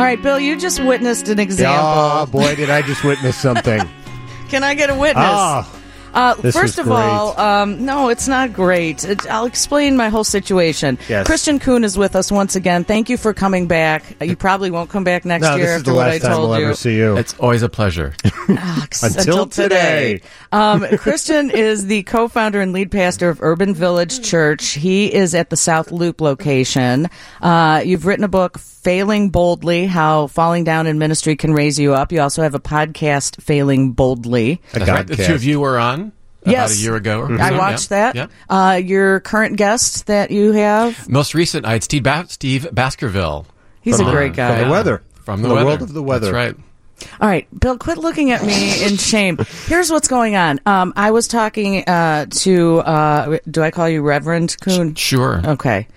right, Bill, you just witnessed an example. Oh, boy, did I just witness something. Can I get a witness? First of all, no, it's not great. I'll explain my whole situation. Yes. Christian Kuhn is with us once again. Thank you for coming back. You probably won't come back next year after what I told you. No, this is the last time we'll ever see you. It's always a pleasure. Until today. Christian is the co-founder and lead pastor of Urban Village Church. He is at the South Loop location. You've written a book, Failing Boldly, How Falling Down in Ministry Can Raise You Up. You also have a podcast, Failing Boldly. That's right. The two of you were on about a year ago. Or I watched that. Yeah. Your current guest that you have? Most recent, I had Steve Baskerville. He's a great guy. From the weather. From the world of the weather. That's right. All right, Bill, quit looking at me in shame. Here's what's going on. I was talking to, do I call you Reverend Kuhn? Sure. Okay.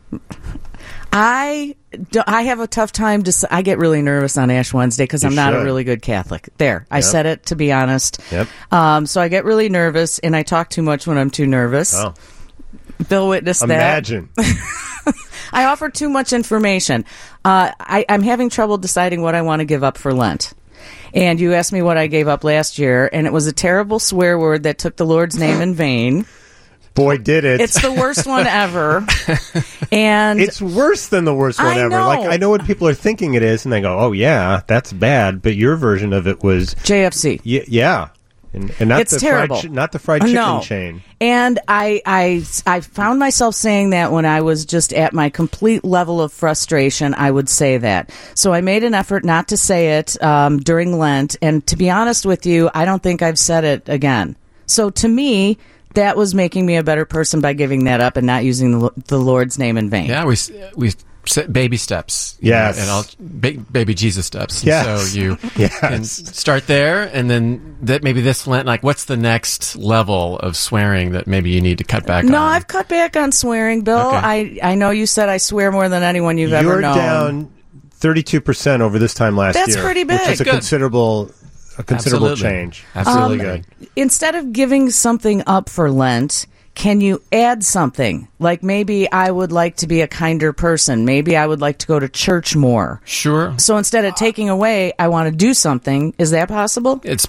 I have a tough time. I get really nervous on Ash Wednesday because I'm not a really good Catholic. There, I said it, to be honest. Yep. So I get really nervous, and I talk too much when I'm too nervous. Oh. Bill witnessed Imagine. that. I offer too much information. I'm having trouble deciding what I want to give up for Lent. And you asked me what I gave up last year, and it was a terrible swear word that took the Lord's name in vain. Boy, did it. It's the worst one ever. And it's worse than the worst one ever. Know. Like, I know what people are thinking it is, and they go, oh, yeah, that's bad. But your version of it was... JFC. Yeah. And not it's terrible. Not the fried chicken chain. And I found myself saying that when I was just at my complete level of frustration, I would say that. So I made an effort not to say it during Lent. And to be honest with you, I don't think I've said it again. So to me, that was making me a better person by giving that up and not using the Lord's name in vain. Yeah, we set baby steps. Yes. And all baby Jesus steps. Yes. And so you can start there, and then maybe this Lent, like, what's the next level of swearing that maybe you need to cut back on? No, I've cut back on swearing, Bill. Okay. I know you said I swear more than anyone you've ever known. You're down 32% over this time last year. That's pretty big. Which is a considerable change. Absolutely good. Instead of giving something up for Lent, can you add something? Like, maybe I would like to be a kinder person. Maybe I would like to go to church more. Sure. So instead of taking away, I want to do something. Is that possible? It's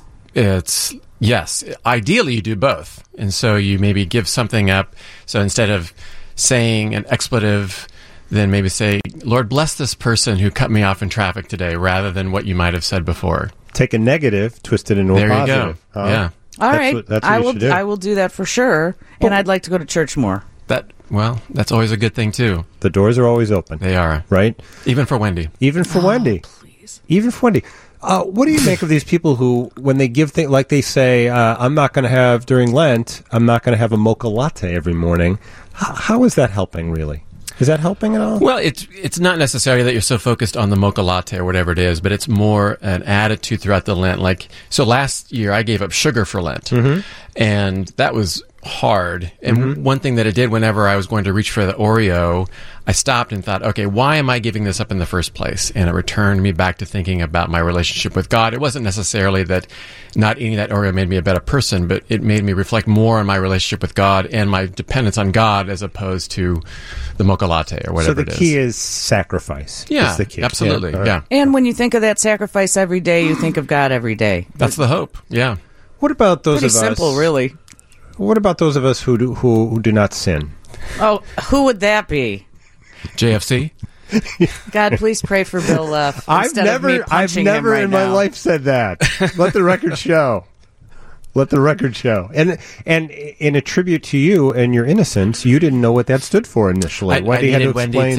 yes. Ideally, you do both. And so you maybe give something up. So instead of saying an expletive, then maybe say, Lord, bless this person who cut me off in traffic today, rather than what you might have said before. Take a negative, twist it into a positive. There you go. Yeah. All right. That's what you should do. I will do that for sure. And I'd like to go to church more. That's always a good thing, too. The doors are always open. They are. Right? Even for Wendy. Even for Wendy. Please. Even for Wendy. What do you make of these people who, when they give things, like they say, I'm not going to have, during Lent, I'm not going to have a mocha latte every morning. How is that helping, really? Is that helping at all? Well, it's not necessarily that you're so focused on the mocha latte or whatever it is, but it's more an attitude throughout the Lent. Like, so last year I gave up sugar for Lent, and that was hard. And one thing that it did whenever I was going to reach for the Oreo, I stopped and thought, okay, why am I giving this up in the first place? And it returned me back to thinking about my relationship with God. It wasn't necessarily that not eating that Oreo made me a better person, but it made me reflect more on my relationship with God and my dependence on God as opposed to the mocha latte or whatever it is. So the key is sacrifice. Yeah, is the key. absolutely. Yeah. And when you think of that sacrifice every day, you think of God every day. That's the hope. Yeah. What about those Pretty of us? simple, really. What about those of us who do not sin? Oh, who would that be? JFC? God, please pray for Bill Leff. I've never in my life said that. Let the record show. Let the record show. And in a tribute to you and your innocence, you didn't know what that stood for initially. Wendy had to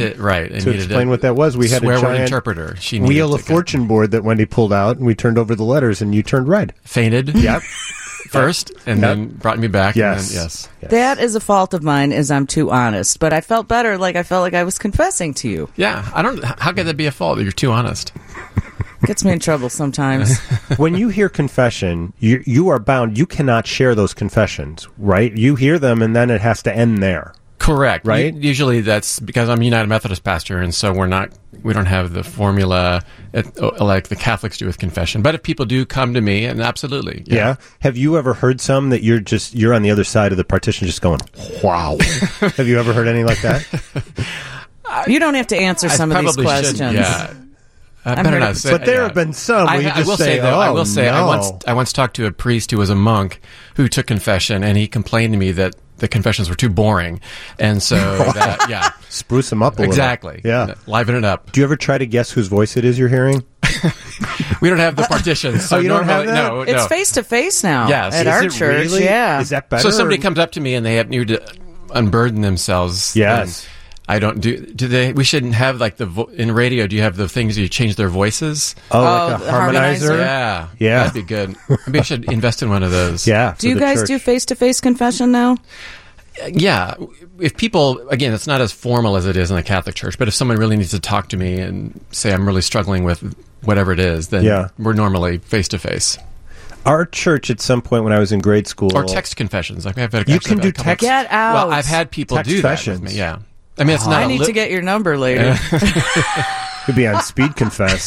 explain what that was. We had a giant interpreter. Wheel of Fortune board that Wendy pulled out, and we turned over the letters, and you turned red. Fainted. Yep. First, and then brought me back. Yes. And then, yes. That is a fault of mine, is I'm too honest. But I felt better, I felt like I was confessing to you. Yeah. How could that be a fault? You're too honest. Gets me in trouble sometimes. When you hear confession, you are bound. You cannot share those confessions, right? You hear them, and then it has to end there. Correct. Right? Usually that's because I'm a United Methodist pastor, and so we don't have the formula like the Catholics do with confession. But if people do come to me, and absolutely. Yeah. Have you ever heard some that you're on the other side of the partition just going, wow? Have you ever heard any like that? You don't have to answer some of these questions. Yeah. better not say. But there have been some. I will say, I once talked to a priest who was a monk who took confession, and he complained to me that the confessions were too boring, and so spruce them up a little. Exactly. Yeah, liven it up. Do you ever try to guess whose voice it is you're hearing? We don't have the partitions. So you don't have that? No, it's face to face now. Yes, at our church. Really? Yeah, is that better? So somebody comes up to me and they need to unburden themselves. Yes. I don't do they? We shouldn't have like in radio. Do you have the things you change their voices? Like a harmonizer? Yeah, that'd be good. Maybe I should invest in one of those. Yeah. Do you guys do face-to-face confession now? Yeah. If people, again, it's not as formal as it is in the Catholic Church, but if someone really needs to talk to me and say I'm really struggling with whatever it is, then we're normally face-to-face. Our church, at some point when I was in grade school, or text confessions. Like you can do text. Get out. Well, I've had people do that with me. Yeah. I mean, it's not. I need to get your number later. Could be on speed confess.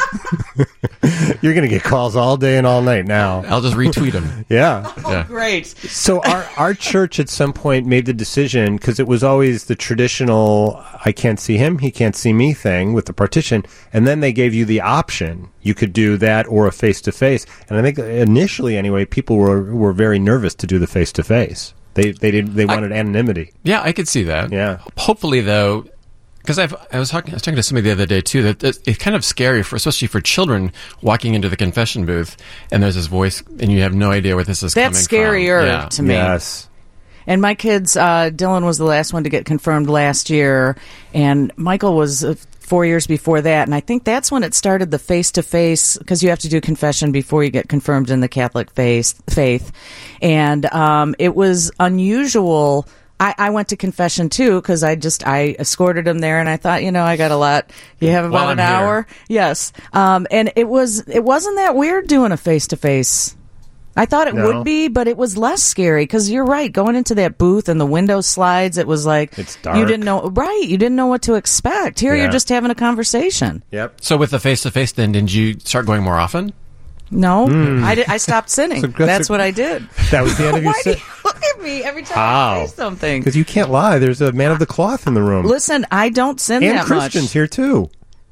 You're going to get calls all day and all night now. I'll just retweet them. Yeah. Great. So our church at some point made the decision, because it was always the traditional I can't see him, he can't see me thing with the partition, and then they gave you the option. You could do that or a face-to-face. And I think initially, anyway, people were very nervous to do the face-to-face. They wanted anonymity. Yeah, I could see that. Yeah. Hopefully, though, because I was talking to somebody the other day too, that it's kind of scary especially for children walking into the confession booth and there's this voice and you have no idea where this is coming from. That's scarier to me. Yes. And my kids, Dylan was the last one to get confirmed last year, and Michael was 4 years before that. And I think that's when it started, the face-to-face, because you have to do confession before you get confirmed in the Catholic faith. And it was unusual. I went to confession, too, because I escorted him there, and I thought, I got a lot. You have about an hour? Yes. And it wasn't that weird doing a face-to-face. I thought it would be, but it was less scary, because you're right. Going into that booth and the window slides, it was like it's dark. You didn't know what to expect. Here you're just having a conversation. Yep. So with the face-to-face, then, did you start going more often? No, I stopped sinning. That's what I did. That was the end of your sin. Why do you look at me every time I say something? Because you can't lie. There's a man of the cloth in the room. Listen, I don't sin that much. And Christians here, too.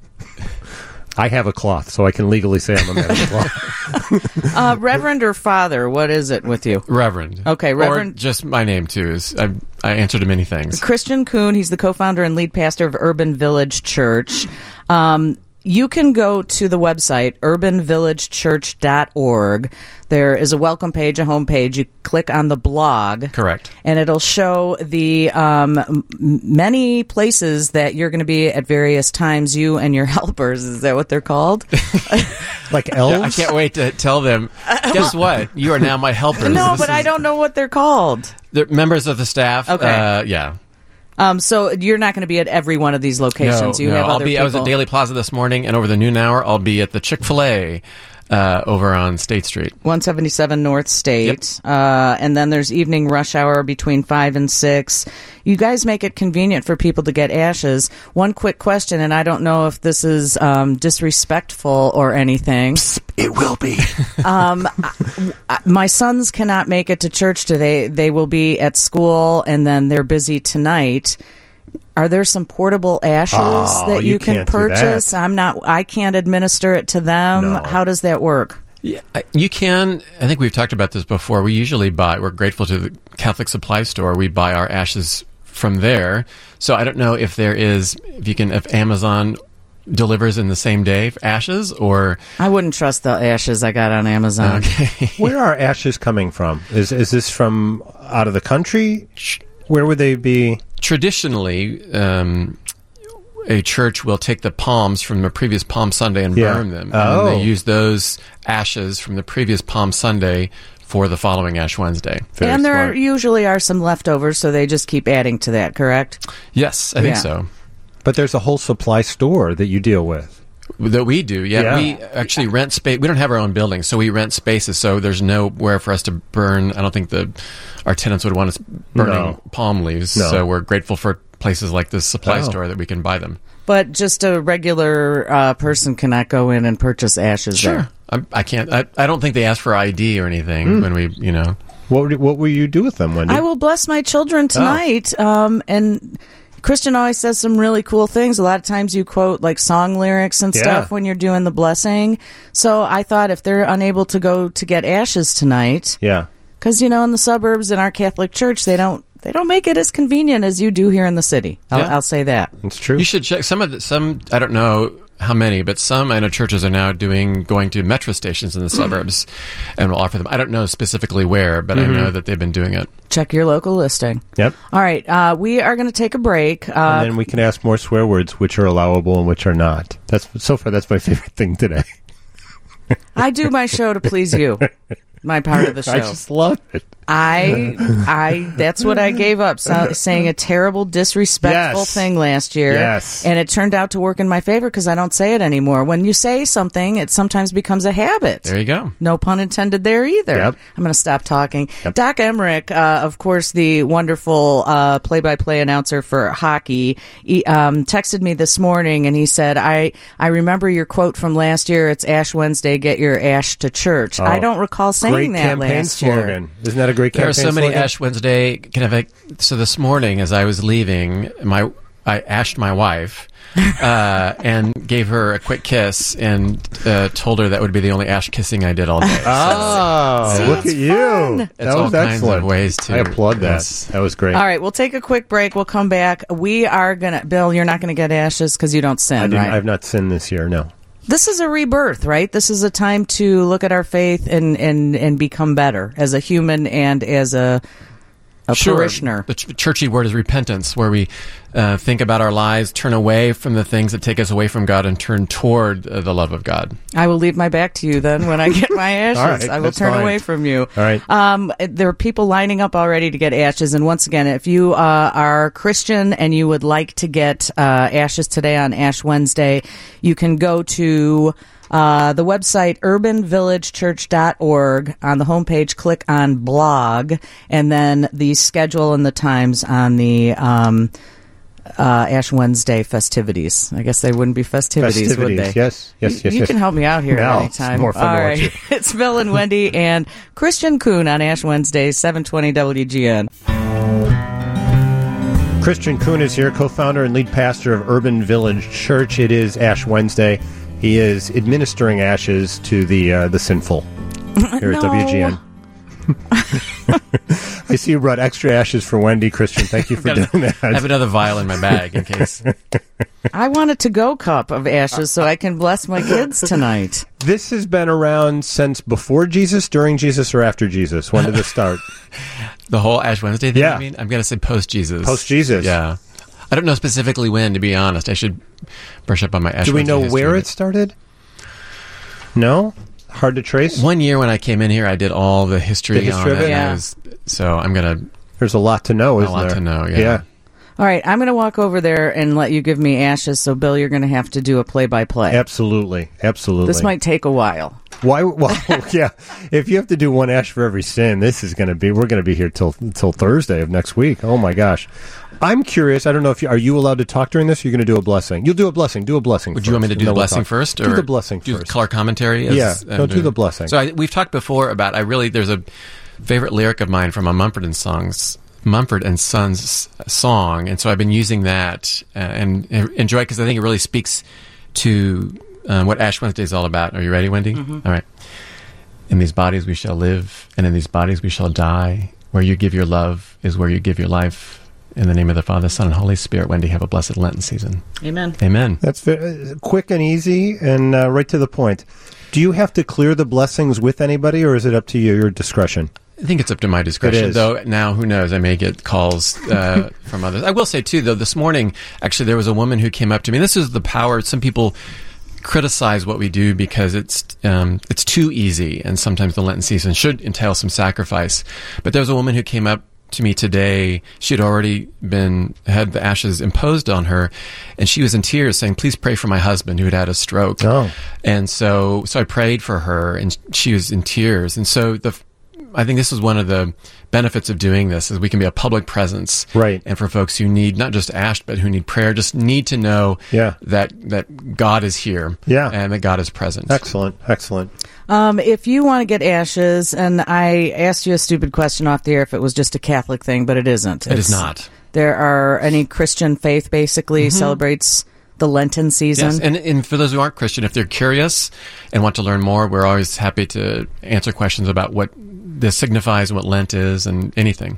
I have a cloth, so I can legally say I'm a man of the cloth. Reverend or Father, what is it with you? Reverend. Okay, Reverend. Or just my name, too. I answer to many things. Christian Kuhn, he's the co-founder and lead pastor of Urban Village Church. You can go to the website, urbanvillagechurch.org. There is a welcome page, a homepage. You click on the blog. Correct. And it'll show the many places that you're going to be at various times, you and your helpers. Is that what they're called? Like elves? Yeah, I can't wait to tell them, guess what? You are now my helpers. No, but I don't know what they're called. They're members of the staff. Okay. Yeah. So you're not going to be at every one of these locations. No, have other people. I was at Daily Plaza this morning, and over the noon hour, I'll be at the Chick-fil-A over on State Street. 177 North State. Yep. And then there's evening rush hour between 5 and 6. You guys make it convenient for people to get ashes. One quick question, and I don't know if this is disrespectful or anything. Psst, it will be. My sons cannot make it to church today. They will be at school, and then they're busy tonight. Are there some portable ashes that you can purchase? I can't administer it to them. No. How does that work? Yeah, you can. I think we've talked about this before. We're grateful to the Catholic Supply Store. We buy our ashes from there. So I don't know if if Amazon delivers in the same day ashes, or I wouldn't trust the ashes I got on Amazon. Okay. Where are ashes coming from? Is this from out of the country? Where would they be? Traditionally, a church will take the palms from the previous Palm Sunday and burn them. Oh. And they use those ashes from the previous Palm Sunday for the following Ash Wednesday. And there usually are some leftovers, so they just keep adding to that, correct? Yes, I think so. But there's a whole supply store that you deal with. That we do, yeah. We actually rent space. We don't have our own building, so we rent spaces, so there's nowhere for us to burn. I don't think our tenants would want us burning palm leaves, so we're grateful for places like this supply store that we can buy them. But just a regular person cannot go in and purchase ashes there. I can't. I don't think they ask for ID or anything when we, What will you do with them, Wendy? I will bless my children tonight, and Christian always says some really cool things. A lot of times you quote like song lyrics and stuff when you're doing the blessing. So I thought if they're unable to go to get ashes tonight, because in the suburbs in our Catholic church they don't make it as convenient as you do here in the city. I'll say that. It's true. You should check some I don't know how many, but some I know churches are now going to metro stations in the suburbs and will offer them. I don't know specifically where, but I know that they've been doing it. Check your local listing. Yep. All right. We are going to take a break. And then we can ask more swear words, which are allowable and which are not. So far, that's my favorite thing today. I do my show to please you. My part of the show. I just love it. That's what I gave up, saying a terrible, disrespectful thing last year. Yes. And it turned out to work in my favor because I don't say it anymore. When you say something, it sometimes becomes a habit. There you go. No pun intended there either. Yep. I'm going to stop talking. Yep. Doc Emmerich, of course, the wonderful play-by-play announcer for hockey, texted me this morning and he said, I remember your quote from last year, it's Ash Wednesday, get your ash to church. I don't recall saying that last year. Slogan. Isn't that a great campaign slogan? There are so many slogan? Ash Wednesday. So this morning, as I was leaving, I ashed my wife and gave her a quick kiss and told her that would be the only ash kissing I did all day. Look at you! That was all excellent. Kinds of ways to. I applaud that. That was great. All right, we'll take a quick break. We'll come back. We are gonna, Bill. You're not gonna get ashes because you don't sin, right? I've not sinned this year. No. This is a rebirth, right? This is a time to look at our faith and become better as a human and as a parishioner. The churchy word is repentance, where we think about our lives, turn away from the things that take us away from God, and turn toward the love of God. I will leave my back to you then when I get my ashes. Right, I will turn away from you. All right. There are people lining up already to get ashes. And once again, if you are Christian and you would like to get ashes today on Ash Wednesday, you can go to the website urbanvillagechurch.org. On the homepage, click on blog, and then the schedule and the times on the Ash Wednesday festivities. I guess they wouldn't be festivities, would they? Yes. You can help me out here anytime. It's more fun to watch you. It's Bill and Wendy and Christian Kuhn on Ash Wednesday, 720 WGN. Christian Kuhn is here, co-founder and lead pastor of Urban Village Church. It is Ash Wednesday. He is administering ashes to the sinful here at WGN. I see you brought extra ashes for Wendy, Christian. Thank you for doing that. I have another vial in my bag in case. I want a to-go cup of ashes so I can bless my kids tonight. This has been around since before Jesus, during Jesus, or after Jesus? When did this start? The whole Ash Wednesday thing, Yeah. I mean? I'm going to say post-Jesus. Post-Jesus. Yeah. I don't know specifically when, to be honest. I should brush up on my Ash Do we Wednesday know history. where it started? No? Hard to trace? One year when I came in here, I did all the history, The history on of it. it? Yeah. So I'm going to... There's a lot to know, isn't there? A lot to know, yeah. All right, I'm going to walk over there and let you give me ashes. So, Bill, you're going to have to do a play-by-play. Absolutely. This might take a while. Why? Well, yeah. If you have to do one ash for every sin, this is going to be. We're going to be here till Thursday of next week. Oh my gosh. I'm curious. I don't know if are you allowed to talk during this? Or you're going to do a blessing. You'll do a blessing. Do a blessing. Would you want me to do the blessing first, or do the blessing do first? Color commentary. No, do the blessing. So we've talked before about. There's a favorite lyric of mine from a Mumford and Sons song, and so I've been using that and enjoy it because I think it really speaks to what Ash Wednesday is all about. Are you ready, Wendy? Mm-hmm. All right. In these bodies we shall live, and in these bodies we shall die. Where you give your love is where you give your life. In the name of the Father, Son, and Holy Spirit, Wendy, have a blessed Lenten season. Amen. Amen. That's quick and easy and right to the point. Do you have to clear the blessings with anybody, or is it up to your discretion? I think it's up to my discretion, It is. though. Now, who knows? I may get calls from others. I will say, too, though, this morning, actually, there was a woman who came up to me. This is the power. Some people criticize what we do because it's too easy, and sometimes the Lenten season should entail some sacrifice. But there was a woman who came up to me today. She had already had the ashes imposed on her, and she was in tears saying, please pray for my husband who had a stroke. Oh. And so I prayed for her, and she was in tears. And so I think this is one of the benefits of doing this, is we can be a public presence. Right. And for folks who need not just ash, but who need prayer, just need to know that God is here. Yeah. And that God is present. Excellent. If you want to get ashes, and I asked you a stupid question off the air if it was just a Catholic thing, but it isn't. It is not. There are any Christian faith basically celebrates the Lenten season. Yes, and for those who aren't Christian, if they're curious and want to learn more, we're always happy to answer questions about what this signifies and what Lent is and anything.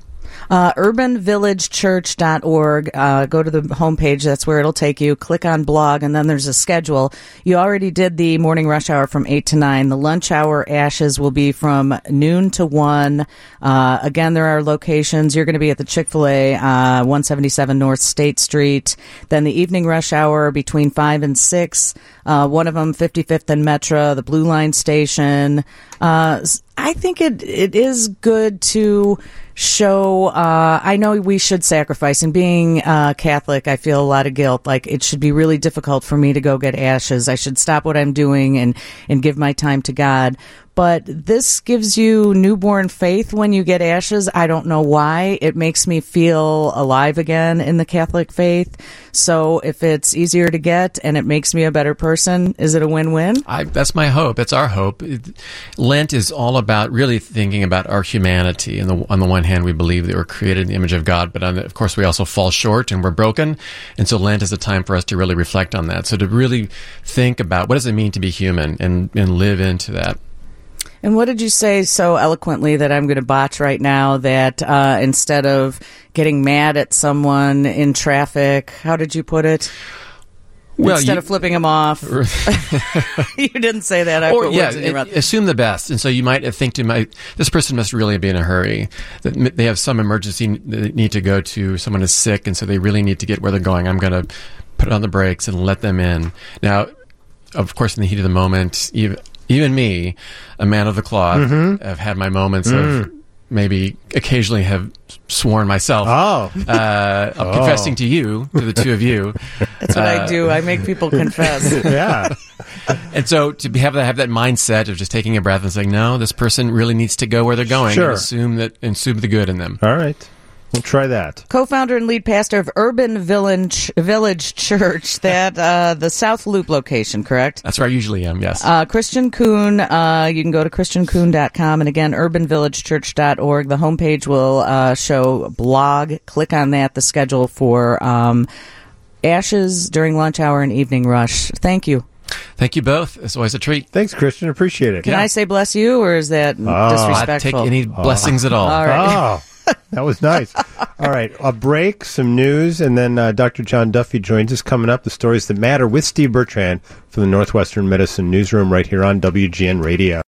UrbanVillageChurch.org. Go to the homepage. That's where it'll take you. Click on blog, and then there's a schedule. You already did the morning rush hour from 8 to 9. The lunch hour ashes will be from noon to 1. Again, there are locations. You're going to be at the Chick-fil-A, 177 North State Street. Then the evening rush hour between 5 and 6. One of them, 55th and Metro, the Blue Line Station. I think it is good to show, I know we should sacrifice. And being Catholic, I feel a lot of guilt. Like, it should be really difficult for me to go get ashes. I should stop what I'm doing and give my time to God. But this gives you newborn faith when you get ashes. I don't know why. It makes me feel alive again in the Catholic faith. So if it's easier to get and it makes me a better person, is it a win-win? That's my hope. It's our hope. Lent is all about really thinking about our humanity. And on the one hand, we believe that we're created in the image of God, but of course we also fall short and we're broken. And so Lent is a time for us to really reflect on that. So to really think about what does it mean to be human and live into that. And what did you say so eloquently that I'm going to botch right now, that instead of getting mad at someone in traffic, how did you put it? Well, instead of flipping them off. You didn't say that. I put words in your mouth. Assume the best. And so you might think this person must really be in a hurry. That they have some emergency they need to go to. Someone is sick, and so they really need to get where they're going. I'm going to put on the brakes and let them in. Now, of course, in the heat of the moment, even me, a man of the cloth, have had my moments of maybe occasionally have sworn myself. I'm confessing to you, to the two of you. That's what I do. I make people confess. Yeah. And so to have that mindset of just taking a breath and saying, no, this person really needs to go where they're going. Sure. And assume the good in them. All right. We'll try that. Co-founder and lead pastor of Urban Village Church, the South Loop location, correct? That's where I usually am, yes. Christian Kuhn, you can go to ChristianKuhn.com, and again, UrbanVillageChurch.org. The homepage will show blog. Click on that, the schedule for ashes during lunch hour and evening rush. Thank you. Thank you both. It's always a treat. Thanks, Christian. Appreciate it. Can I say bless you, or is that disrespectful? I'd take any blessings at all. All right. That was nice. All right, a break, some news, and then Dr. John Duffy joins us coming up, the stories that matter with Steve Bertrand from the Northwestern Medicine Newsroom right here on WGN Radio.